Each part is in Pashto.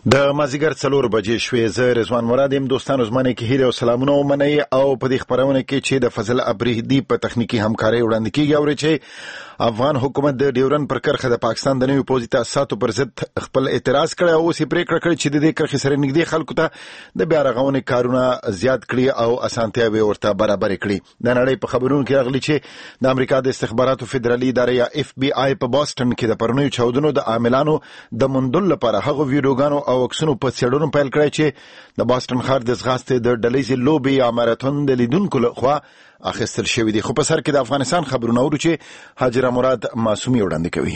د مازیګر 4 بجې شوې. زه رضوان مراد یم. دوستانو زمانه کې هیله او سلامونه ومنئ او په دې خبرونه کې چې د فضل ابریدي په تخنیکی همکارۍ وړاندې کیږي او چې افغان حکومت د ډیورن پر کرخه د پاکستان د نوي پوځي تاسیساتو پر ضد خپل اعتراض کړی او اوس یې پریکړه کړې چې د دې کرخې سره نږدې خلکو ته د بیا رغونې کارونه زیات کړي او اسانتیاوې ورته برابر کړي. د نړۍ په خبرونو کې راغلي چې د امریکا د استخباراتو فدرالي ادارې یا FBI په بوسټن کې د پرونیو چاودنو د عاملانو د موندلو لپاره هغه ویډیوګانو او عکسونو په څېړنو پیل کړی چې د بوسټن ښار د ځغاستې د ډلهیزې لوبې یا ماراتون د لیدونکو لخوا اخیستل شوي دي. خو په سر کې د افغانستان خبرونه اورو چې حاجره مراد معصومي وړاندې کوي.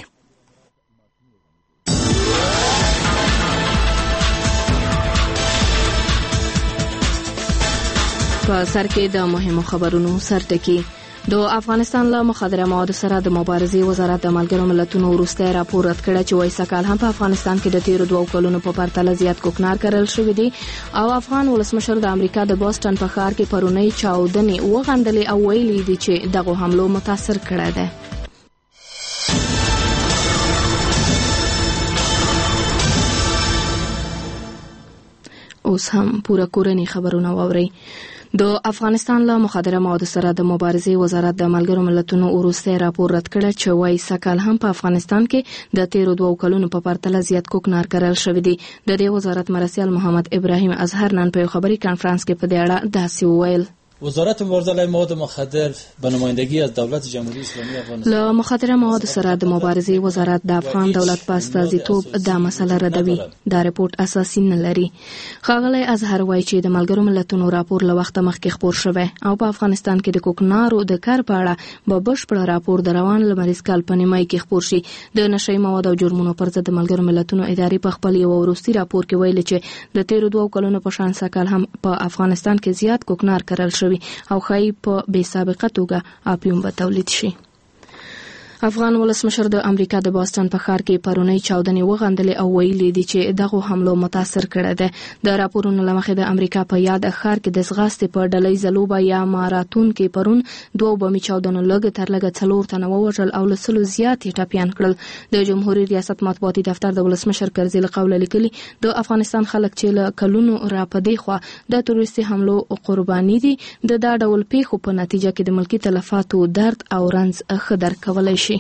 په سر کې د مهمو خبرونو سرټکی. د افغانستان له مخدره موادو سره د مبارزې وزارت د ملګرو ملتونو وروستی راپور رد کړی چې وایي سږ هم په افغانستان کې د تیرو 2 کلونو په پرتله زیات کوکنار کرل شوي دي او افغان ولسمشر د امریکا د بوسټن په ښار کې پرونی چاودنې وغندلې او ویلي دي چې دغه حملو متاثر کړی دی. اوس هم پوره کورنی خبرونه واورئ. د افغانستان له مخدره موادو سره د مبارزې وزارت د ملګرو ملتونو وروستی راپور رد کړی چې وایي سږ هم په افغانستان کې د تیرو 2 کلونو په پرتله زیات کوکنار کرل شوي دي. د دې وزارت مرستیال محمد ابراهیم اظهر نن په یو خبري کانفرنس کې په دې اړه داسې وویل. وزارت مبارزه علیه مواد مخدر به نمایندگی از دولت جمهوری اسلامی افغانستان له مخدره موادو سره د مبارزې وزارت د افغان دولت په استازیتوب دا مسله ردوي. دا رپورټ اساسي نه لري. ښاغلی اظهر وایي چې د ملګرو ملتونو راپور له وخته مخکې خپور شوی او په افغانستان کې د کوکنارو د کار په اړه به بشپړ راپور د روان لمریز کال په نیمایي کې خپور شي. د نشهیي موادو او جرمونو پر ضد د ملګرو ملتونو ادارې په خپل یو وروستي راپور کې ویلي چې د تیرو 2 کلونو په شان سږ هم په افغانستان کې زیات کوکنار کرل شوی او خای په بے سابقه توګه اپیوم به تولید شي. افغان ولسمشر د امریکا د بوسټن په ښار کې پرونی چاودنې وغندلې او ویلي دي چې دغه حملو متاثر کړی دی. د راپورونو له مخې د امریکا په یاد ښار کې د ځغاستې په ډلهیزه لوبه یا ماراتون کې پرون 2 بمي چاودنو لږ تر لږه 4 تنه ووژل او له 100 زیات یې ټپیان کړل. د جمهوریت ریاست مطبوعاتي دفتر د ولسمشر کرزي له قوله لیکلي د افغانستان خلک چې له کلونو را پدې خوا د تروریستي حملو قرباني دي د دا ډول پیښو په نتیجه کې د ملکي تلفاتو درد او رنځ ښه درک کولی شي.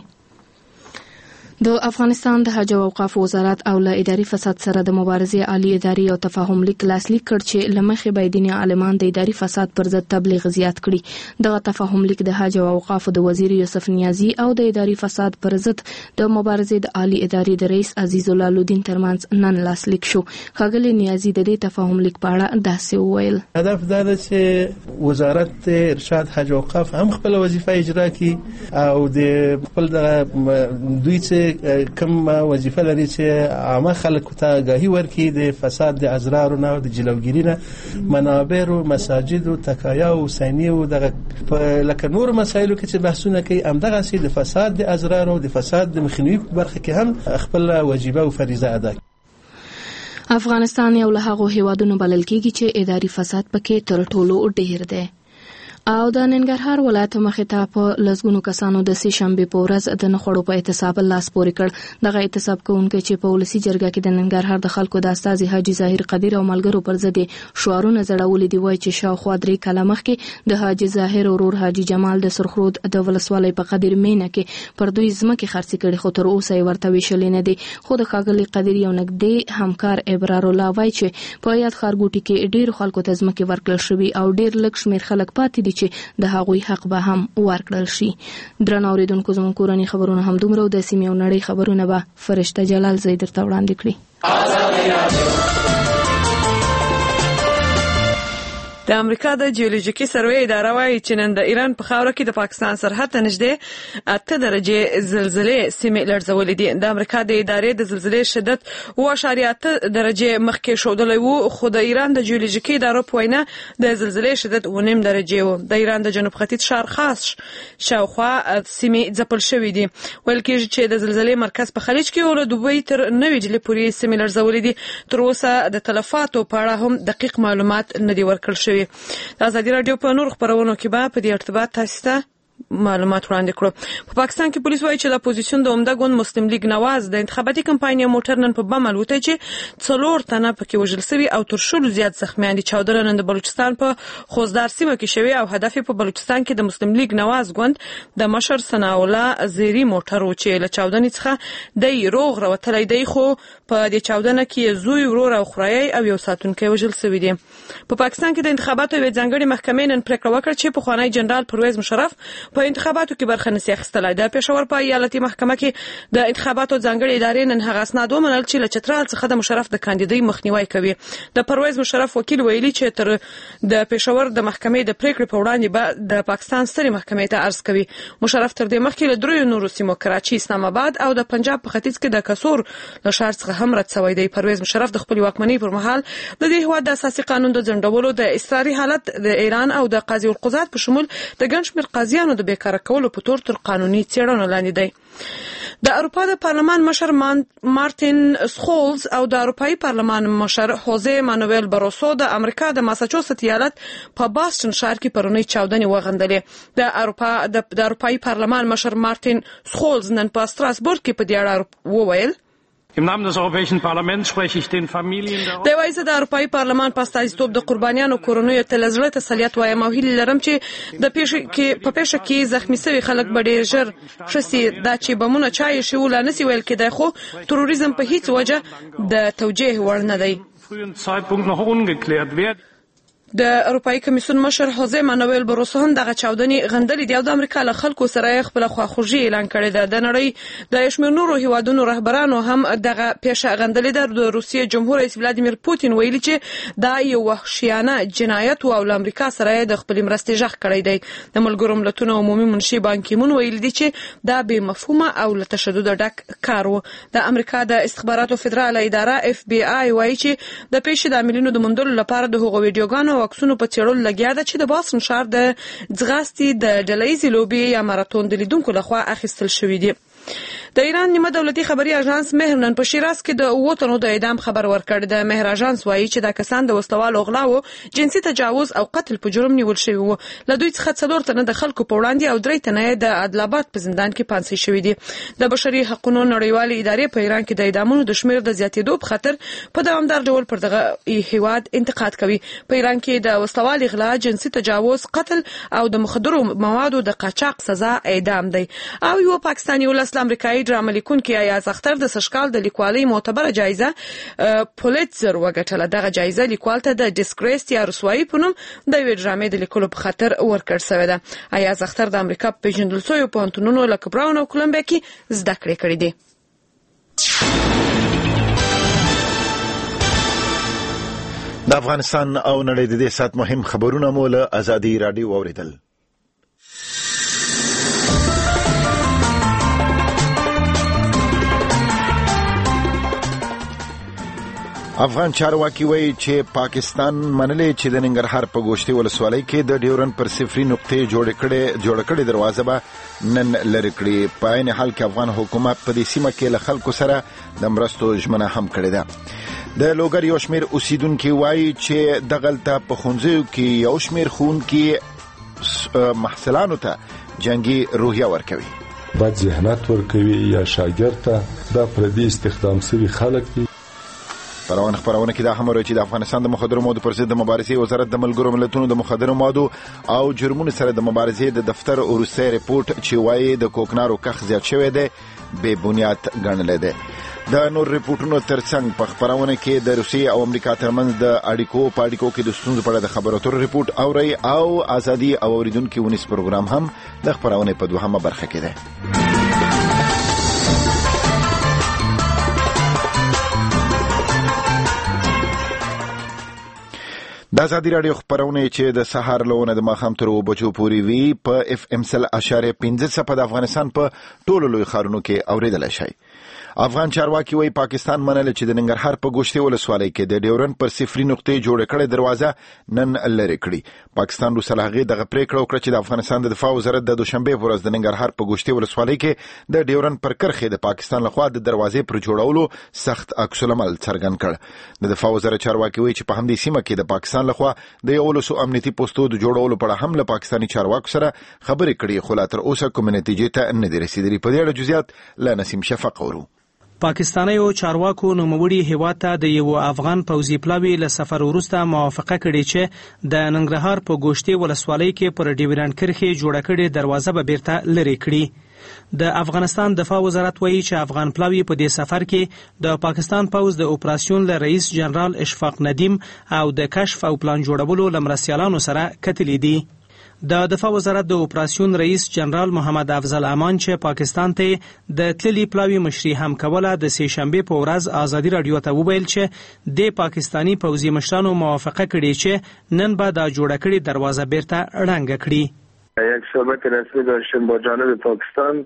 د افغانستان د حج او اوقاف وزارت او له اداري فساد سره د مبارزې عالی اداري او تفاهم لیک لاسلیک کړ چې لمخې باید دیني عالمان د اداري فساد پر ضد تبلیغ زیات کړي. دغه تفاهم لیک د حج او اوقاف د وزیر یوسف نیازی او د اداري فساد پر ضد د مبارزې د عالی اداري د رئیس عزیز الله لودین ترمنځ نن لاسلیک شو. ښاغلی نیازی د دې تفاهم لیک په اړه داسې وویل. هدف دا ده چې وزارت ارشاد حج او اوقاف هم خپل وظیفه اجرا کړي او د خپل دوی چې کوم وظیفه لري چې عامه خلکو ته آگاهي ورکړي د فساد د ازرارو نه او د جلوګیري نه منابر او مساجد او تکایا او حسینی او دغه لکه نور مسایلو کې چې بحثونه کوي همدغه سي د فساد د ازرارو او د فساد د مخنیوي په برخه کې هم خپل واجبه او فریضه ادا کوي. افغانستان یو له هغو هیوادونو بلل کېږي چې اداري فساد پکې تر ټولو ډیر دی. او د ننګرهار ولایت مخې ته په لسګونو کسانو د سې شنبې په ورځ د نخړو په اعتصاب لاس پورې کړ. دغه اعتصاب کوونکي چې په ولسي جرګه کې د ننګرهار د خلکو د استازي حاجي ظاهر قدیر او ملګرو پر ضد شعارونه زړولي دي. وایي چې شاوخوا 3 کاله مخکې د حاجي ظاهر ورور حاجي جمال د سرخرود د ولسوالۍ په قدیر مینه کې پر دوی ځمکې خرڅې کړي خو تر اوسه یې ورته ویشلې نه دي. خو د ښاغلي قدیر یو نږدې همکار ابرار الله وایي چې په یاد ښارګوټي کې ډېر خلکو ته ځمکې ورکړل شوي او ډېر لږ شمېر خلک پاتې دي چې د هغوی حق به هم ورکړل شي. درنو اوریدونکو زموږ کورني خبرونه هم دومره او د سیمې او نړۍ خبرونه به فرشته جلال زی درته وړاندې کړي. د امریکا د جیولوژیکي سروې اداره وايي چې نن د ایران په خاوره کې د پاکستان سرحد ته نږدې 8 درجه زلزلې سیمې لړزولې دي. د امریکا د ادارې د زلزلې شدت 7.8 درجه مخکې ښودلی وو خو د ایران د جیولوژیکي ادارو په وینا د زلزلې شدت 9 درجه وو. د ایران د جنوب ختیځ ښار خاص شاوخوا سیمې ځپل شوې دي. ویل کېږي چې د زلزلې مرکز په خلیج کې او له دوبۍ تر نوې ډیلي پورې سیمې لړزولې دي. تر اوسه د تلفاتو په اړه هم دقیق معلومات نه دي ورکړل شوي. د ازادي راډیو په نور خبرونو کې به په دې ارتباط تاسو ته معلومات وړاندې کړو. په پاکستان کې پولیس وایي چې د اپوزیسیون د عمده ګوند مسلم لیگ نواز د انتخاباتي کمپاینې موټر نن په بم الوتی چې 4 تنه پکې وژل شوي او تر 100 زیات زخمیان دي. چاودنه نن د بلوچستان په خوزدار سیمه کې شوې او هدف په بلوچستان کې د مسلم لیگ نواز ګوند د مشر ثنا الله زیری موټر و چې له چاودنې څخه د روغ راوتلی دی، خو په دې چاودنه کې زوی ورور او خورایي او یو ساتونکی وژل شوی دی. په پاکستان کې د انتخاباتو یوې ځانګړې محکمې نن پریکړه وکړه چې پخوانی جنرال پرویز مشرف په انتخاباتو کې برخه نشي اخیستلای. د پېښور په ایالتي محکمه کې د انتخاباتو ځانګړې ادارې نن هغه اسناد ومنل چې له چترال څخه د مشرف د کاندیدۍ مخنیوي کوي. د پرویز مشرف وکیل ویلي چې تر د پېښور د محکمې د پریکړې په وړاندې به د پاکستان سترې محکمې ته عرض کوي. مشرف تر دې مخکې له 3 نورو سیمو کراچي، اسلام آباد او د پنجاب په ختیځ کې د کسور له ښار څخه هم رد شوی دی. پرویز مشرف د خپل واکمنۍ پر مهال د دې هیواد د اساسي قانون د ځنډولو، د اضطراري حالت د ایران او د قاضي القضات په شمول د ګڼ شمېر قاضیانو د بیکاره کولو په تور تر قانوني څېړنو لاندې دی. د اروپا د پارلمان مشر مارتین سکولز او د اروپایي پارلمان مشر خوزه مانویل باروسو د امریکا د ماساچوست ایالت په باستون ښار کې پرونی چاودنې وغندلې. د اروپایي پارلمان مشر مارتین سکولز نن په استراسبورګ کې په دې اړه وویل: Im Namen des Europäischen Parlaments spreche ich den Familien der د وایي د اروپایي پارلمان په استازیتوب د قربانیانو کورنیو ته له زړه تسلیت وایم او هیله لرم چې د پیښه کې زخمی شوي خلک به ډېر ژر ښه سي. دا چې بمونه چا یې شوي نه سي ویل کېدای، خو تروریزم په هیڅ وجه د توجیه وړ نه دی. frühen Zeitpunkt noch ungeklärt wird. د اروپایي کمیسیون مشر خوزه مانویل باروسو هم دغه چاودنې غندلې دي او د امریکا له خلکو سره خپل خواخوږي اعلان کړې ده. د نړۍ د شمېر نورو هیوادونو رهبرانو هم دغه پیښه غندلې ده. د روسیې جمهور رئیس ولادیمیر پوتین ویلي چې دا یو وحشیانه جنایت او له امریکا سره د خپل مرستې ژغ کړی دی. د ملګرو ملتونو عمومي منشي بان کی مون ویلي دي چې دا بې مفهومه او له تشدد ډک کار و. د امریکا د استخباراتو فدراله اداره FBI وایي چې د پیښې د عاملینو د موندلو لپاره د هغو ویډیوګانو او عکسونو په څېړلو لګیا ده چې د باستون ښار د ځغاستې د ډلهییزې لوبې یا ماراتون د لیدونکو لخوا اخیستل شوي دي. د ایران نیمه دولتي خبري اژانس مهر نن په شیراز کې د 9 تنو د اعدام خبر ورکړ. د مهر اژانس وایي چې دا کسان د وسلوالو غلاو، جنسي تجاوز او قتل په جرم نیول شوي وو. له دوی څخه 4 تنه د خلکو په وړاندې او 3 تنه د عدالت په زندان کې پانسي شوي دي. د بشري حقوقو نړیوالې ادارې په ایران کې د اعدامونو د شمېر د زیاتېدو په خاطر په دوامدار ډول پر دغه هیواد انتقاد کوي. په ایران کې د وسلوال غلا، جنسي تجاوز، قتل او د مخدرو موادو د قاچاق سزا اعدام دی. او یو پاکستاني ولس امریکایي ډرامه لیکونکي ایاز اختر د سشکال د لیکوالۍ معتبره جایزه پولیتزر وګټله. دغه جایزه لیکوال ته د ډیسګریس یا رسوایی په نوم د یوې ډرامې د لیکلو په خاطر ورکړل شوې ده. ایاز اختر د امریکا په پیژندل شویو پوهنتونونو لکه براون او کولمبیا کې زده کړې کړې دي. د افغانستان او نړۍ د دې سات مهم خبرونه مو له ازادي رادیو واوریدل. افغان چارواکي وایي چې پاکستان منلې چې د ننګرهار په ګوشتي ولسوالۍ کې د ډیورن پر صفري نقطې جوړ کړې دروازه به نن لرې کړې. په عین حال کې افغان حکومت په دې سیمه کې له خلکو سره د مرستو ژمنه هم کړې ده. د لوګر یو شمېر اوسیدونکي وایي چې دغلته په ښوونځیو کې یو شمېر ښوونکي محصلانو ته جنګي روحیه ورکوي، بد ذهنیت ورکوي یا شاګرد ته دا پردي استخدام شوي خلک دي. پرونه خبرونه کې دا هم راځي چې د افغانستان د مخدرو موادو پر ضد د مبارزې وزارت د ملګرو ملتونو د مخدرو موادو او جرمونو سره د مبارزې د دفتر وروستي ریپورت چې وایي د کوکنارو کښ زیات شوی دی بې بنیاد ګڼلی دی. د نور ریپورتونو ترڅنګ په خبرونه کې د روسیې او امریکا ترمنځ د اړیکو کې د ستونزو په اړه د خبرو اترو ریپورت اوري او ازادي او اوریدونکو ونیس پروګرام هم د خبرونه په دوهمه برخه کې ده. د ازادي رادیو خبرونه چې د سهار لونه د ماښام تر 2 بجو پورې وي په FM 100.5 د افغانستان په ټولو لوی ښارونو کې اوریدل شي. افغان چارواکي وایي پاکستان منل چې د ننګرهار په ګوشتي ولسوالۍ کې د ډیورن پر صفري نقطې جوړ کړې دروازه نن لری کړی. پاکستان وروسته له هغې دغه پریکړه وکړه چې د افغانستان د دفاع وزارت د دوشنبه په ورځ د ننګرهار په ګوشتي ولسوالۍ کې د ډیورن پر کرښې د پاکستان لخوا د دروازې پر جوړولو سخت عکس العمل څرګند کړ. د دفاع وزارت چارواکي وایي چې په همدې سیمه کې د پاکستان لخوا د 11 امنیتي پوسټو د جوړولو په اړه هم له پاکستاني چارواکو سره خبرې کړې، خو لا تر اوسه کومې نتیجې ته نه دي رسیدلې. په دې اړه جزئیات له نسیم شفق اورو. پاکستانیو چارواکو نوموړي هیواد ته د یو افغان پوځي پلاوي له سفر وروسته موافقه کړې چې د ننګرهار په ګوشتي ولسوالۍ کې پر ډیورن کرښې جوړه کړې دروازه به بیرته لرې کړي. د افغانستان دفاع وزارت وایي چې افغان پلاوي په دې سفر کې د پاکستان پوځ د اپراسیون له رئیس جنرال اشفاق ندیم او د کشف او پلان جوړولو له مرستیالانو سره کتلې دي. د دفاع وزارت د اپراسیون رئیس جنرال محمد افضل امان چې پاکستان ته د تللی پلاوي مشري هم کوله د سه شنبه په ورځ ازادي رادیو ته وویل چې د پاکستانی پوځي مشرانو موافقه کړې چې نن به د جوړه کړې دروازه بیرته ړنګ کړي. یک صحبت رسمی داشتیم با جانب پاکستان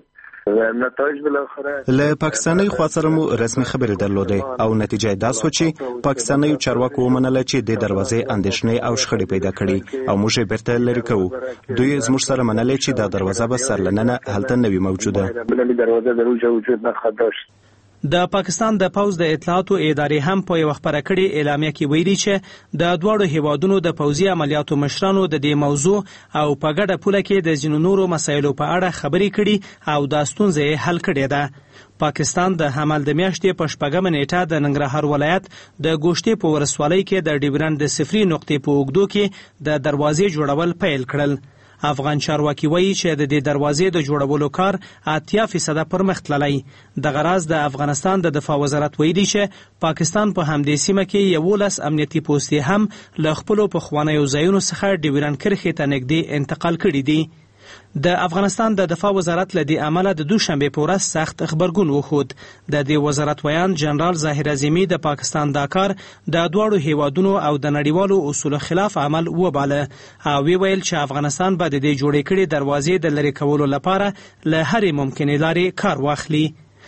له پاکستاني خوا سره مو رسمي خبرې درلودې او نتیجه دا سو چې پاکستاني چارواکو ومنل چې د دروازې اندېښنې او شخړې پیدا کړي او موږ یې بیرته لرې کوو. دوی زموږ سره منل چې دا دروازه به سرلننه هلته نه وي موجوده. د پاکستان د پوځ د اطلاعاتو ادارې هم په یو خبره کړې اعلامیه کې ویلي چې د دواړو هیوادونو د پوځي عملیاتو مشرانو د دې موضوع او په ګډه پوله کې د ځینو نورو مسایلو په اړه خبرې کړي او د ستونزې حل کړې ده. پاکستان د حمل د میاشتې په 8 نیټه د ننګرهار ولایت د ګوشتي په ولسوالۍ کې د ډیورن د صفري نقطې په اوږدو کې د دروازې جوړول پیل کړل. افغان چارواکي وایي چې د دې دروازې د جوړولو کار 80% پرمخ تللی. د غراض د افغانستان د دفاع وزارت ویلي چې پاکستان په همدې سیمه کې 11 امنیتي پوسټې هم له خپلو پخوانیو ځایونو څخه ډیورن کرښې ته نږدې انتقال کړي دي. د افغانستان د دفاع وزارت له دې امله د دوشنبه په ورځ سخت خبرګون وښود. د دې وزارت ویان جنرال ظاهر اعظمي د پاکستان دا کار د دواړو هیوادونو او د نړیوالو اصولو خلاف عمل وباله او ویل چې افغانستان به د دې جوړې کړې دروازې د لرې کولو لپاره له هرې ممکنې لارې کار واخلي.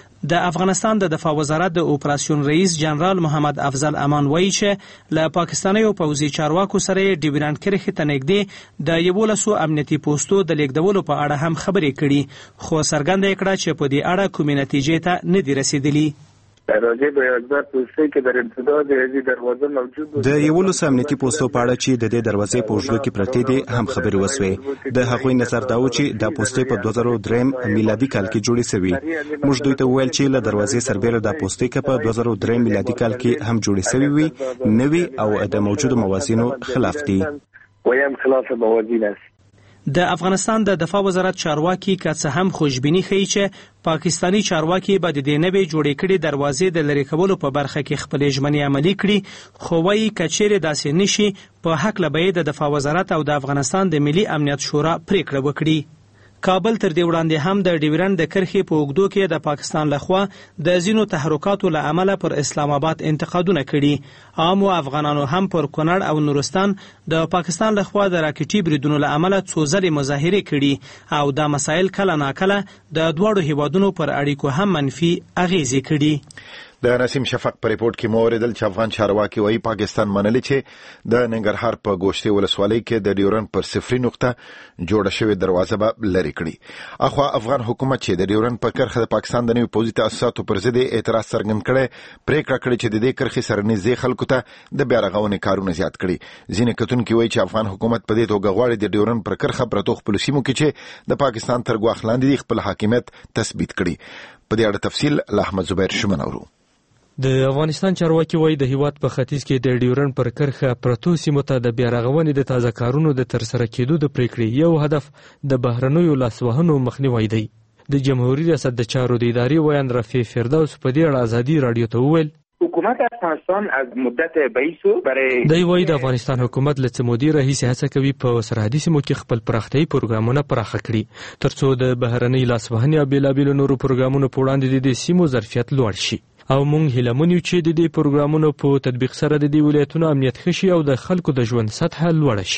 د افغانستان د دفاع وزارت د اپراسیون رئیس جنرال محمد افضل امان وایي چې له پاکستانیو پوځي چارواکو سره ډیورن کرښې ته نږدې د 11 امنیتي پوسټو د لیږدولو په اړه هم خبرې کړي، خو څرګنده کړه چې په دې اړه کومې نتیجې ته نه دي رسیدلي. راځي به یادګار پوسټ کې د ابتدا د دې دروازه موجود د 11 امنیتي پوسټو په اړه چې د دې دروازې په وجود کې پرتې دي هم خبرې وسوي. د هغوی نظر دا و چې د پوسټې په 2003 میلادي کال کې جوړې شوې. موږ دوی ته وویل چې له دروازې سربېره د پوسټې کې په 2003 میلادي کال کې هم جوړې شوې وي، نوي او د موجودو موازینو خلاف دي. ویم خلاف موازین است. د افغانستان د دفاع وزارت چارواکي که څه هم خوشبیني ښیي چې پاکستانی چارواکي به د دې نوې جوړې کړې دروازې د لرې کولو په برخه کې خپلې ژمنې عملي کړي، خو وایي که چیرې داسې نشي په هکله به یې د دفاع وزارت او د افغانستان د ملي امنیت شورا پریکړه وکړي. کابل تر دې وړاندې هم د ډیورن د کرښې په اوږدو کې د پاکستان لخوا د ځینو تحرکاتو له امله پر اسلام آباد انتقادونه کړي. عامو افغانانو هم پر کونړ او نورستان د پاکستان لخوا د راکټي بریدونو له امله څو ځلې مظاهرې کړي او دا مسایل کله ناکله د دواړو هیوادونو پر اړیکو هم منفي اغیزې کړي. د نسیم شفق په ریپورت کې موریدل چې افغان چارواکي وایي پاکستان منلي چې د ننګرهار په ګوشتي ولسوالۍ کې د ډیورن پر صفري نقطه جوړه شوې دروازه به لرې کړي. اخوا افغان حکومت چې د ډیورن په کرښه د پاکستان د نوي پوځي تاسیساتو پر ضد اعتراض څرګند کړی، پریکړه کړې چې د دې کرښې سره نږدې خلکو ته د بیا رغونې کارونه زیات کړي. ځینې کتونکي وایي چې افغان حکومت په دې توګه غواړي د ډیورن پر کرښه پرتو خپلو سیمو کې چې د پاکستان تر ګواښ لاندې دي خپل حاکمیت تثبیت کړي. په دې اړه تفصیل له احمد زبیر شمن اورو. د افغانستان چارواکي وایي د هیواد په ختیځ کې د ډیورن پر کرښه پرتو سیمو ته د بیا رغونې د تازه کارونو د ترسره کېدو د پریکړې یو هدف د بهرنیو لاسوهنو مخنیوی دی. د جمهوریت ریاست د چارو د ادارې ویاند رفیع فردوس په دې اړه ازادي رادیو ته وویل حکومت افغانستان از مدت بعیدو برای دی وایي د افغانستان حکومت له څه مودې راهیسې هڅه کوي په سرحدي سیمو کې خپل پراختیايي پروګرامونه پراخه کړي ترڅو د بهرنۍ لاسوهنې او بېلابېلو نورو پروګرامونو په وړاندې د سیمو ظرفیت لوړ شي او موږ هیله من یو چې د دې پروګرامونو په تطبیق سره د دې ولایتونو امنیت ښه شي او د خلکو د ژوند سطحه لوړه شي.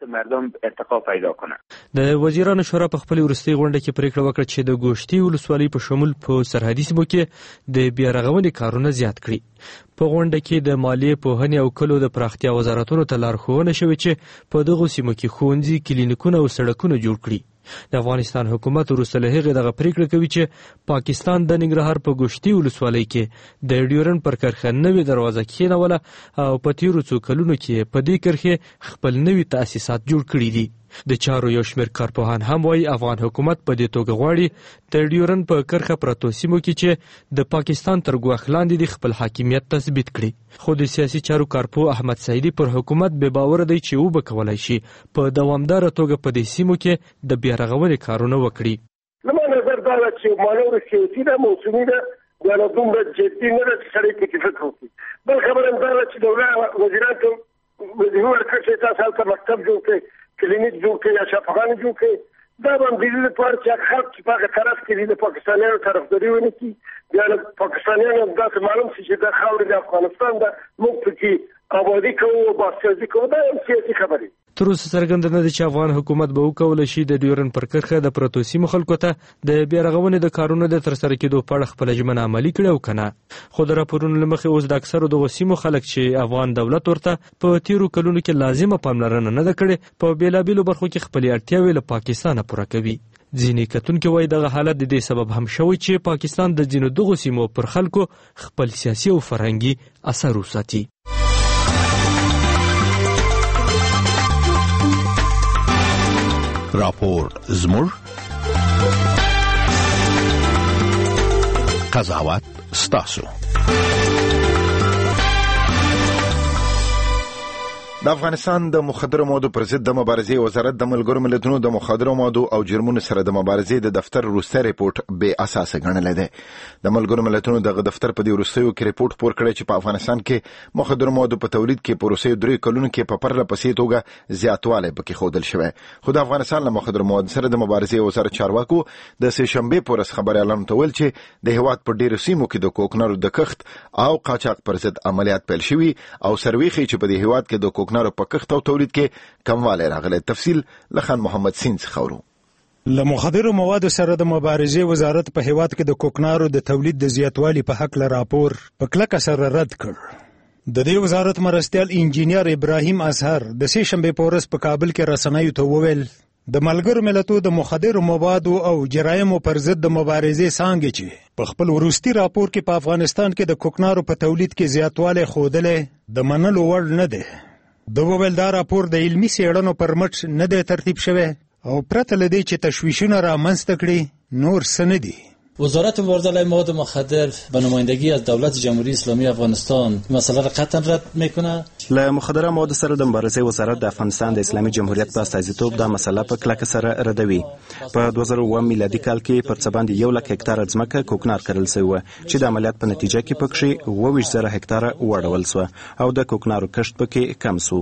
مردم ارتقا پیدا کنه. د وزیرانو شورا په خپل وروستي غونډه کې پریکړه وکړه چې د ګوشتي ولسوالۍ په شمول په سرحدي سیمو کې د بیارغونې کارونه زیات کړي. په غونډه کې د مالیې، پوهنې او کلو د پراختیا وزارتونو ته لارښوونه شوې چې په دغو سیمو کې ښوونځي، کلینیکونه او سړکونه جوړ کړي. د افغانستان حکومت وروسته له هغې دغه پریکړه کوي چې پاکستان د ننګرهار په ګوشتي ولسوالۍ کې د ډیورنډ پر کرښه نوې دروازه کېنوله او په تیرو څو کلونو کې په دې کرښې خپل نوي تاسیسات جوړ کړي دي. د چارو یو شمېر کارپوهان هم وایي افغان حکومت په دې توګه غواړي د ډیورنډ په کرښه پرتو سیمو کې چې د پاکستان تر ګواښ لاندې د خپل حاکمیت تثبیت کړي. خو د سیاسي چارو کارپوه احمد سعیدي پر حکومت بې باوره دی چې وبه کولی شي په دوامداره توګه په دې سیمو کې د بیارغونې کارونه وکړي. زما نظر دا ده چې مانور سیاسي ده، موسمي ده، بیا نو دومره جدي نه ده چې سړی پکې فکر وکړي. بل خبره هم دا ده چې دولت وزیران ته وظیفه ورکړه چې تاسو هلته مکتب جوړ کړئ، کلینیک جوړ کړئ یا شفاخانه جوړ کړئ. دا به هم د دې لپاره چې خلک چې په هغه طرف کې د پاکستانیانو طرفداري ونه کړي، بیا له پاکستانیانو هم داسې معلوم شي چې دا خاوره د افغانستان ده، موږ پکې آبادي کوو او باسیازي کوو. دا هم سیاسي خبرې. تر اوسه څرګنده نه ده چې افغان حکومت به وکولی شي د ډیورنډ پر کرښه د پرتو سیمو خلکو ته د بیارغونې د کارونو د ترسره کېدو په اړه خپله ژمنه عملي کړي او که نه. خو د راپورونو له مخې اوس د اکثرو دغو سیمو خلک چې افغان دولت ورته په تیرو کلونو کې لازمه پاملرنه نه ده کړې، په بېلابېلو برخو کې خپلې اړتیاوې له پاکستانه پوره کوي. ځینې کتونکي وایي دغه حالت د دې سبب هم شوی چې پاکستان د ځینو دغو سیمو پر خلکو خپل سیاسي او فرهنګي اثر وساتي. راپور زموږ قضاوت ستاسو. د افغانستان د مخدرو موادو پر ضد د مبارزې وزارت د ملګرو ملتونو د مخدرو موادو او جرمونو سره د مبارزې د دفتر وروستی ریپورت بې اساسه ګڼلی دی. د ملګرو ملتونو دغه دفتر په دې وروستیو کې ریپورت خپور کړی چې په افغانستان کې مخدرو موادو په تولید کې په وروستیو 3 کلونو کې په پرله پسې توګه زیاتوالی پکې ښودل شوی. خو د افغانستان له مخدرو موادو سره د مبارزې وزارت چارواکو د سې شنبې په ورځ خبریالانو ته ویل چې د هېواد په ډېرو سیمو کې د کوکنارو د کښت او قاچاق پر ضد عملیات پیل شوي او سروې ښیي چې په دې هېواد کې د کوکنارو په کښت او تولید کې کموالی راغلی. تفصیل له خان محمد سین څخه ورو. له مخدرو موادو سره د مبارزې وزارت په هیواد کې د کوکنارو د تولید د زیاتوالي په حق له راپور په کلکه سره رد کړ. د دې وزارت مرستیال انجینیر ابراهیم اظهر د سې شنبې په ورځ په کابل کې رسنیو ته وویل د ملګرو ملتونو د مخدرو موادو او جرایمو پر ضد د مبارزې څانګې چې په خپل وروستي راپور کې په افغانستان کې د کوکنارو په تولید کې زیاتوالی ښودلی د منلو وړ نه دی. د وویل دا راپور د علمي څېړنو پر مټ نه دی ترتیب شوی او پرته له دې چې تشویشونه رامنځته کړي نور څه نه دي. وزارت مبارزه علیه مواد مخدر به نمایندگی از دولت جمهوری اسلامی افغانستان مسئله را قطعا رد میکنه. له مخدره موادو سره د مبارزې وزارت د افغانستان د اسلامي جمهوریت په استازیتوب دا مسله په کلکه سره ردوي. په 2009 میلادي کال کې پر څه باندې 1 لک هکتاره ځمکه کوکنار کرل شوی و چې د عملیات په نتیجه کې پکښې 22,000 هکتاره وړول شو او د کوکنارو کښت پکې کم شو.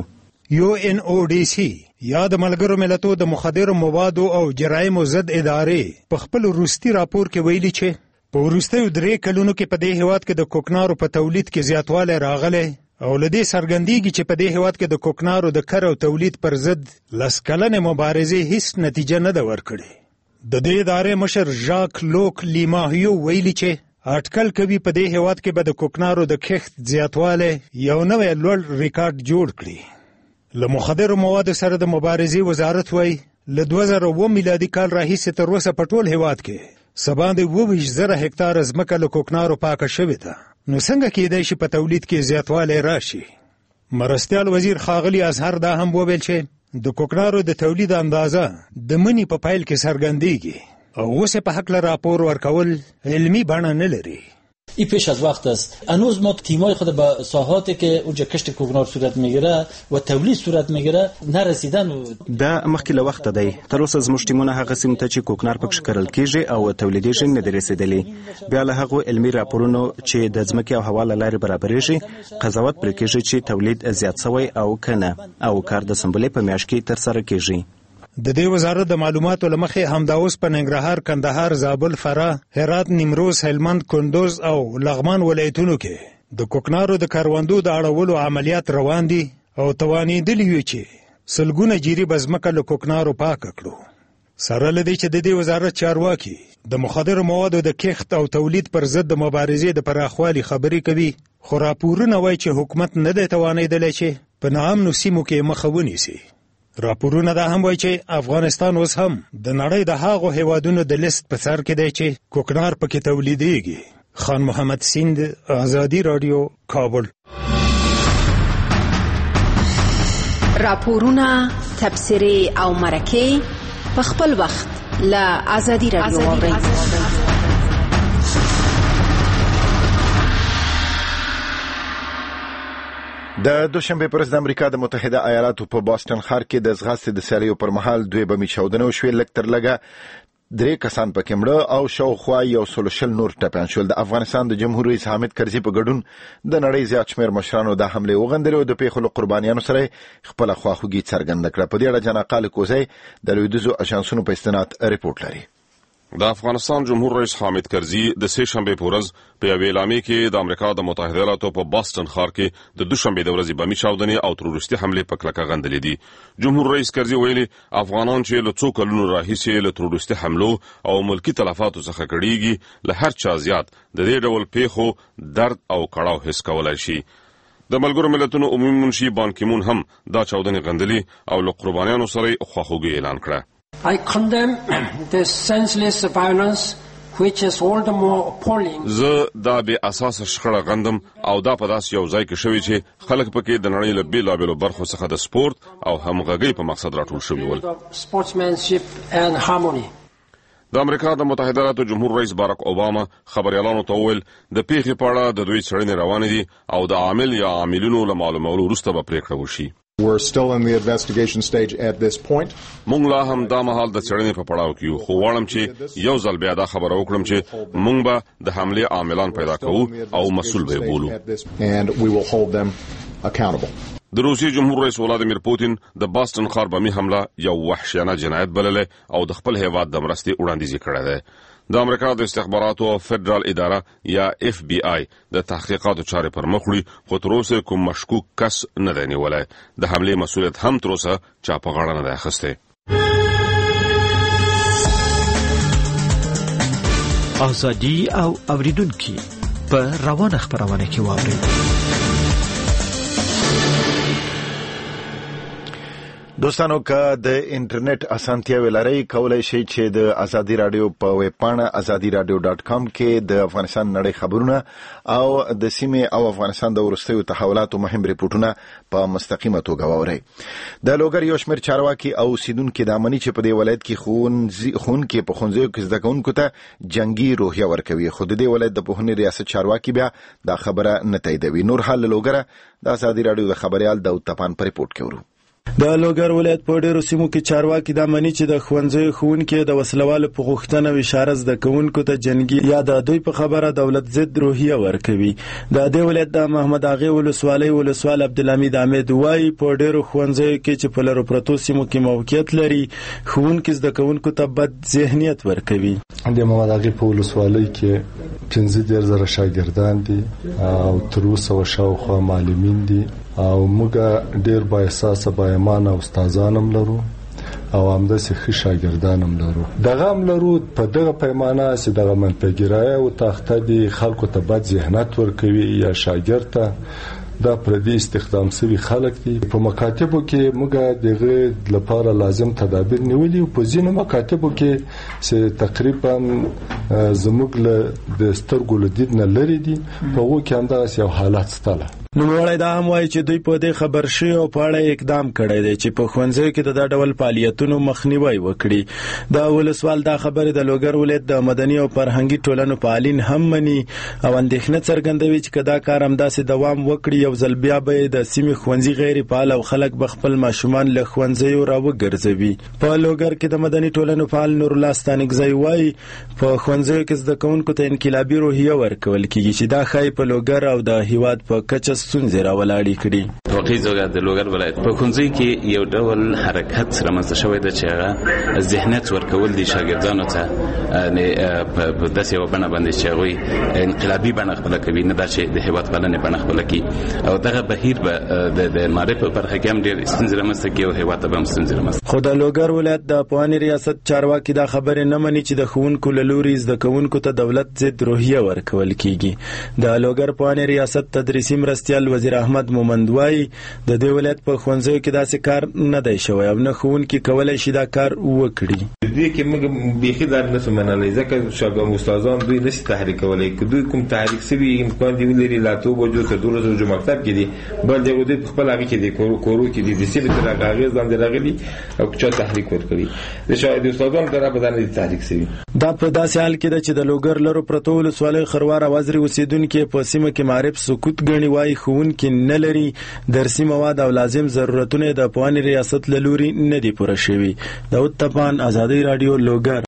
UNODC یا د ملګرو ملتونو د مخدرو موادو او جرایمو ضد ادارې په خپل وروستي راپور کې ویلي چې په وروستیو 3 کلونو کې په دې هیواد کې د کوکنارو په تولید کې زیاتوالی راغلی او له دې څرګندېږي چې په دې هیواد کې د کوکنارو د کر او تولید پر ضد 10 کلنې مبارزې هیڅ نتیجه نه ده ورکړې. د دې ادارې مشر ژاک لوک لیماهیو ویلي چې اټکل کوي په دې هیواد کې به د کوکنارو د کښت زیاتوالی یو نوی لوړ ریکارډ جوړ کړي. له مخدرو موادو سره د مبارزې وزارت وایي له 2009 میلادي کال راهیسې تر اوسه په ټول هیواد کې څه باندې 22,000 هکتاره ځمکه له کوکنارو پاکه شوې ده. نو څنګه کېدای شي په تولید کې زیاتوالی راشي؟ مرستیال وزیر ښاغلي اظهر دا هم وویل چې د کوکنارو د تولید اندازه د مني په پیل کې څرګندېږي او اوس په هکله راپور ورکول علمي بڼه نه لري. این پیش از وقت است. هنوز ما تیمای خود به ساحاتی که اونجا کشت کوکنار صورت میگیره و تولید صورت میگیره نرسیدن. دا مخکې له وخته دی. تر اوسه زموږ ټیمونه هغه سیمو ته چې کوکنار پکښې کرل کېږي او تولیدېږي نه دي رسېدلي. بیا له هغو علمي راپورونو چې د ځمکې او هوا له لارې برابرېږي قضاوت پرې کېږي چې تولید زیات شوی او که نه او کار د سنبلې په میاشت کې ترسره کېږي. د دې وزارت د معلوماتو له مخې همدا اوس په ننګرهار، کندهار، زابل، فراه، هرات، نیمروز، هلمند، کندوز او لغمان ولایتونو کې د کوکنارو د کروندو د اړولو عملیات روان دي او توانېدلي وي چې سلګونه جیری بزمکه له کوکنارو پاک کړو. سره لدی چې د دې وزارت چارواکي د مخدر موادو د کښت او تولید پر ضد د مبارزې د پراخوالي خبرې کوي، خو راپورونه وایي چې حکومت نه دی توانیدلی چې په ناامنو سیمو کې مخه ونیسي. راپورونه دا هم وایي چې افغانستان اوس هم د نړۍ د هغو هیوادونو د لیست په سر کې دی چې کوکنار پکې تولیدېږي. خان محمد سیند، آزادي راډیو، کابل. راپورونه، تبصرې او مرکې په خپل وخت له آزادي راډیو واورئ. د دوشنبه پر ورځ د امریکا د متحده ایالاتو په باستون ښار کې د ځغاستې د سیالیو پر مهال 2 بمي چاودنې وشوې. لږ تر لږه 3 کسان پکې مړه او شاوخوا 120 نور ټپیان شول. د افغانستان د جمهور رئیس حامد کرزي په ګډون د نړۍ زیات شمېر مشرانو د حملې وغندلې او د پیښو له قربانیانو سره خپل خواخوږي څرګنده کړه. په دې اړه جناقال کوزی د لویدیځو اژانسونو په استناد ریپورت لري. د افغانستان جمهور رئیس حامد کرزي د سه شنبه په ورځ په یوې اعلامیه کې د امریکا د متحده ایالاتو په باستون ښار کې د دوشنبه د ورځې بمي چاودنې او تروریستي حمله په کلکه غندلې دي. جمهور رئیس کرزي ویلي افغانان چې له څو کلونو راهیسې له تروریستي حملو او ملکی تلفاتو څخه کړيږي له هر چا زیات د دې ډول پیښو درد او کړاو حس کولای شي. د ملګرو ملتونو عمومي منشي بان کی مون هم دا چاودنې غندلې او له قربانیانو سره خواخوږي اعلان کړه. I condemn this senseless violence which is all the more appalling. زه دا به اساس شخړه غندم او دا په داس یو ځای کې شوی چې خلک پکې د نړۍ له بیلابیلو برخو څخه د سپورت او همغږۍ په مقصد راټول شوي ول. Sportsmanship and harmony. د امریکا د متحده ایالاتو جمهور رئیس باراک اوباما خبريالانو ته وویل د پیښې په اړه د دوی څېړنې روانې دي او د عامل یا عاملینو له معلومولو وروسته به پریکړه وشي. We're still in the investigation stage at this point. مونږ لا هم دا مهال د څېړنې په پړاو کې یو، خو غواړم چې یو ځل بیا دا خبره وکړم چې مونږ به د حملې عاملان پیدا کوو او مسؤل به بولو. And we will hold them accountable. د روسیې جمهور رئیس ولادیمیر پوتین د باستون ښار بمي حمله یو وحشیانه جنایت بللې او د خپل هیواد د مرستې وړاندیز کړی دی. د امریکا د استخباراتو او فدرال اداره یا FBI د تحقیقاتو چارې پر مخ وړي، خو تر اوسه کوم مشکوک کس نه دی نیولی. د حملې مسؤلیت هم تر اوسه چا په غاړه نه دی اخیستی. ازادي او اوریدونکي په روانه خبرونه کې واوري. دوستانو که د انټرنیټ اسانتیاوې لرئ کولای شئ چې د ازادي رادیو په ویب پاڼه azadiradio.com کې د افغانستان نړۍ خبرونه او د سیمې او افغانستان د وروستیو تحولاتو مهم ریپورتونه په مستقیمه توګه واورئ. د لوګر یو شمېر چارواکي او اوسیدونکي د امني چې په دې ولایت کې ښوونکي په ښوونځیو کې زده کوونکو ته جنګي روحیه ورکوي، خو د دې ولایت د پوهنې ریاست چارواکي بیا دا خبره نه تاییدوي. نور حال لوګره د ازادي رادیو د خبريال داود تپان په ریپورت کې ورو. د لوګر ولایت په ډیرو سیمو کې چارواکي د امني چې د ښوونځیو ښوونکي د وسلوالو په غوښتنه او اشاره زده کوونکو ته جنګي یا د دوی په خبره دولت ضد روحیه ورکوي. د دې ولایت د محمد اغه ولسوال عبدالحمید احمد وای په ډیرو ښوونځیو کې چې په لرو پرتو سیمو کې موقعیت لري ښوونکي زده کوونکو ته بد ذهنیت ورکوي. د محمد اغه په ولسوالۍ کې 15,000 شاګردان دي او تر اوسه شاوخوا معلمین دي او موږ ډیر با احساس با ایمان او استادانم لرو او همداسې ښه شاګردانم لرو. دغه هم لرو په دغه پیمانه چې دغه منفعګرایه او تاخته دي خلکو ته بد ذهنیت ورکوي یا شاګرد ته دا پردي استخدام سوي خلک دي. په مکاتبو کې موږ دغه لپاره لازم تدابیر نیولي او په ځینو مکاتبو کې چې تقریبا زموږ له د سترګو لدید نه لري دي په وو کې همداسې یو حالت ستله. نوموړی دا هم وایي چې دوی په دې خبر شي او په اړه اقدام کړی دی چې په ښوونځیو کې د دا ډول فعالیتونو مخنیوي وکړي. دا ولسوال دا خبره د لوګر ولایت د مدني او فرهنګي ټولنو فعالین هم مني او اندېښنه څرګندوي چې کدا کار همداسې دوام وکړي یو ځل بیا به د سیمې ښوونځي غیر فعال او خلک به خپل ماشومان له ښوونځیو راوګرځوي. په لوګر کې د مدني ټولنو فعال نور الله ستانکزی وایي په ښوونځیو کې زده کوونکو ته انقلابي روحیه ورکول کیږي چې دا ښایي په لوګر او د هیواد په کچه ستونزې راولاړې کړي. واقعي ځکه د لوګر ولایت په ښوونځي کې یو ډول حرکت رامنځته شوی دی چې هغه ذهنیت ورکول دي شاګردانو ته په داسې یو بڼه باندې چې هغوی انقلابي بڼه خپله کوي، نه دا چې د هیواد پالنې بڼه خپله کوي. او دغه بهیر به د معرفت په برخه کې هم ډېر ستونزې رامنځته کوي او هیواد ته هم ستونزې رامنځته. خو د لوګر ولایت د افغاني ریاست چارواکي دا خبره نه مني چې د ښوونکو له لوري زده کوونکو ته دولت ضد روحیه ورکول کیږي. د لوګر افغاني ریاست تدریسي مرستیال وزیر احمد مومند وایي د دې ولایت په ښوونځیو کې داسې کار نه دی شوی او نه ښوونکي کولی شي دا کار وکړي. دې کې موږ بیخي دا نه سو منلای ځکه شاګرد استادان دوی نشي تحریک کولای. که دوی کوم تحریک سوي امکان دی ولري لا تو بجو ته دولت جو مکتب کې دي بل دی دوی خپل هغه کې دي کورو کې دي د سیمه تر هغه ځان درغلي او چا تحریک ورکړي د شاید استادان تر په دانه تحریک سوي. دا په داسې حال کې چې د لوګر لرو پرتو ولسوالۍ خروار وزیر اوسیدونکو په سیمه کې معرف سکوت غني وای ښوونکي نه لري درسي مواد او لازم ضرورتونه د افغاني ریاست له لوري نه دي پوره شوي. داود طپان آزادی رادیو لوګر.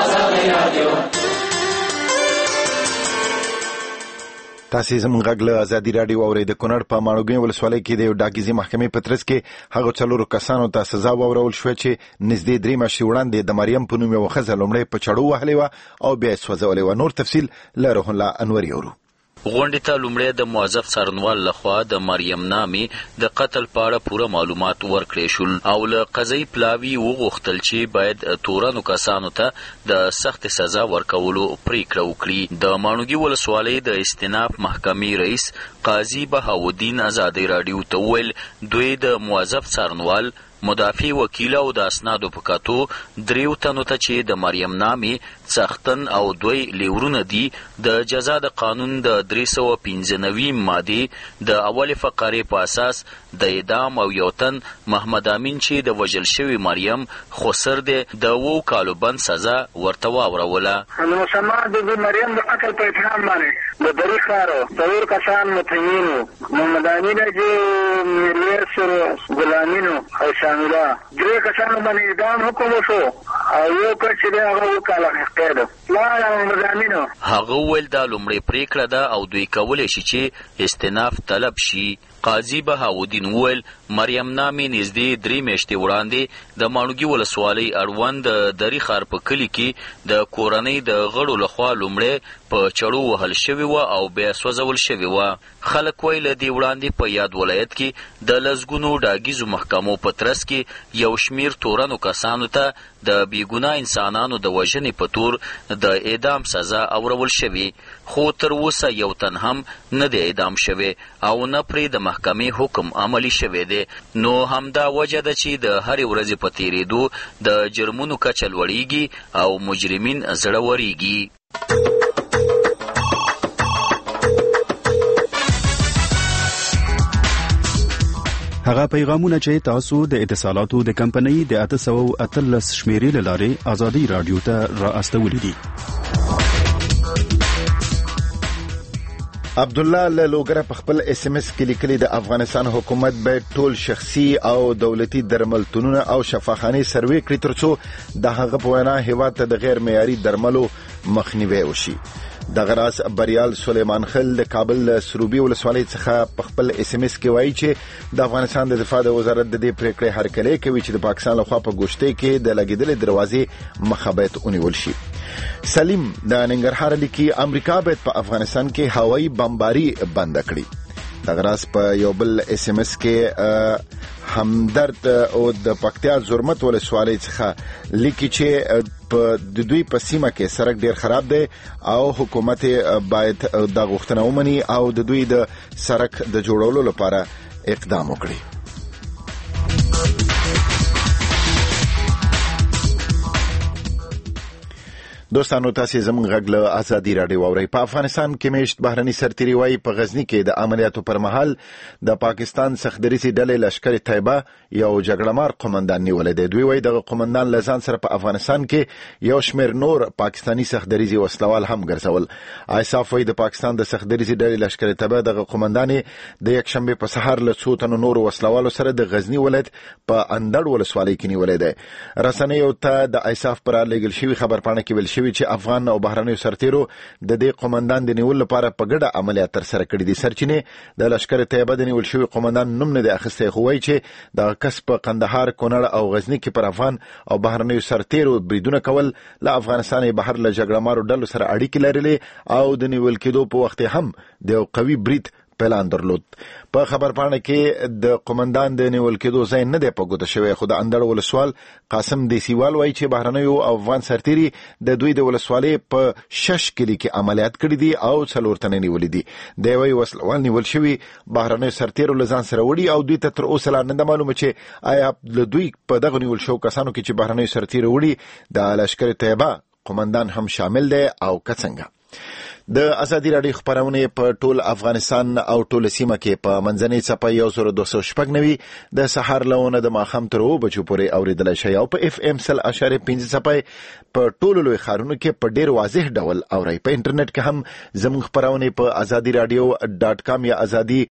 تاسو زموږ غږ له آزادي رادیو اورئ. د کونړ په ماڼوګۍ ولسوالۍ کې د یو ډاکیزي محکمې په ترڅ کې هغه 4 کسانو ته سزا واورول شوه چې نږدې 3 میاشتې وړاندې د مریم په نوم یوه ښځه لومړی په چړو وهلې وه او بیا یې سوځولې وه. نور تفصیل له روح الله انوري اورو. غونډې ته لومړی د موظف څارنوال لخوا د مریم نامې د قتل په اړه پوره معلومات ورکړې شول او له قضایي پلاوي وغوښتل چې باید تورنو کسانو ته د سخت سزا ورکولو پریکړه وکړي. د ماڼوګي ولسوالۍ د استیناف محکمې رئیس قاضي بهاودین آزادی رادیو ته وویل دوی د موظف څارنوال مدافع وکیل او د اسنادو په کاتو 3 تنو ته چې د مریم نامې څښتن او 2 لیورونه دي د جزا د قانون د 395 ماده د اول فقرې په اساس د اعدام او یو تن محمد امین چې د وژل شوی مریم خسر دی د 2 کالو بند سزا ورته واوروله. نو سماع د مریم د قتل په اتهام باندې د دری خارو 4 کسان متهمینو محمد امین چې میرویس غلامینو شامله 3 کسانو باندې اعدام حکم وشو او یو کس چې هغه وکاله کېده لا مزامینو. هغه ویل دا لومړی پریکړه ده او دوی کولی شي چې استیناف طلب شي. قاضي بهاودین وویل مریم نامې نږدې 3 میاشتې وړاندې د ماڼوګي ولسوالۍ اړوند د دري ښار په کلي کې د کورنۍ د غړو لخوا لومړی په چړو وهل شوې وه او بیا سوځول شوې وه. خلک وایي له دې وړاندې په یاد ولایت کې د لسګونو ډاګیزو محکمو په ترڅ کې یو شمیر تورنو کسانو ته د بیګناه انسانانو د وژنې په تور د اعدام سزا اورول شوې خو تر اوسه یو تن هم نه دی اعدام شوی او نه پرې د محکمې حکم عملی شوی دی. نو همدا وجه ده چې د هرې ورځې په تیریدو د جرمونو کچه لوړیږي او مجرمین زړه وریږي. هغه پیغامونه چې تاسو د اتصالاتو د کمپنۍ د 813 شمیرې له لارې آزادي رادیو ته را استولې دي. عبد الله له لوګره په خپل اس ام اس کې لیکلي د افغانستان حکومت به ټول شخصي او دولتي درملتونونه او شفاخانه سروې کړي ترڅو د هغه په وینا هیواد ته د غیر معیاري درملو مخنیوي وشي. د غراس بریال سلیمان خل د کابل سروبي ولسوالۍ څخه په خپل اس ام اس کې وایي چې د افغانستان د دفاع د وزارت د دې پریکړې هرکلی کوي چې د پاکستان لخوا په ګوشتۍ کې د لګیدلې دروازې مخه باید ونیول شي. سلیم د ننګرهار لیکي امریکا باید په افغانستان کې هوایي بمباري بند کړي. د غراس په یو بل اس ام اس کې همدرد او د پکتیا زرمت ولسوالۍ څخه لیکي چې د دوی په سیمه کې سړک ډیر خراب دی او حکومت باید د غوښتنه ومني او د دوی د سړک د جوړولو لپاره اقدام وکړي. دوستانو تاسو زموږ غږ له آزادي رادیو اورئ. په افغانستان کې میشت بهرني سرتیري وایي په غزنی کې د عملیاتو پر مهال د پاکستان سختدریسي ډلې لشکر طیبه یو جګړهمار قومندان نیولې دی. دوی وایي دغه قومندان لزان سره په افغانستان کې یو شمیر نور پاکستانی سختدریسي وسلوال هم ګرځول. ایساف وایي د پاکستان د سختدریسي ډلې لشکر طیبه دغه قومندان د یک شنبه په سحر له څو تنو نور وسلوالو سره د غزنی ولایت په اندړ ولسوالۍ کې نیولې دی. رسنیو ته د ایساف پر لګل شوی خبرپاڼه کې ویل شوی چې افغان او بهرنیو سرتیرو د دې قومندان د نیول لپاره په ګډه عملیات تر سره کړي دي. سرچینې د لشکر طیبه د نیول شوی قومندان نوم نه دی اخیستی خو وایي چې د کس په قندهار، کونړ او غزنی کې پر افغان او بهرنیو سرتیرو بریدونه کول له افغانستان بهر له جګړهمارو ډلو سره اړیکې لرلې او د نیول کېدو په وخت هم د یو قوي برید پلان درلود. په خبرپاڼه کې د قومندان د نیول کېدو ځای نه دی په ګوته شوی، خو د اندړ ولسوال قاسم دیسیوال وایي چې بهرنیو او افغان سرتیري د دوی د ولسوالۍ په شش کلي کې عملیات کړي دي او 4 تنه نیولې دي. د یوې وسلوال نیول شوي بهرنیو سرتیرو له ځان سره وړي او دوی ته تر اوسه لا نه ده معلومه چې آیا له دوی په دغه نیول شوو کسانو کې چې بهرنیو سرتیرو وړي د لشکر طیبه قومندان هم شامل دی او که څنګه. د ازادي راډیو خبرونه په ټول افغانستان او ټول سیمه کې په منځنۍ څپه 1290 د سحر لونه د ماخام تر 2 بجو پورې اوریدل شي او په اف ام 0.5 څپه په ټول لوی ښارونو کې په ډیر واضح ډول اوري. په انټرنیټ کې هم زموږ خبرونه په azadi radio.com یا azadi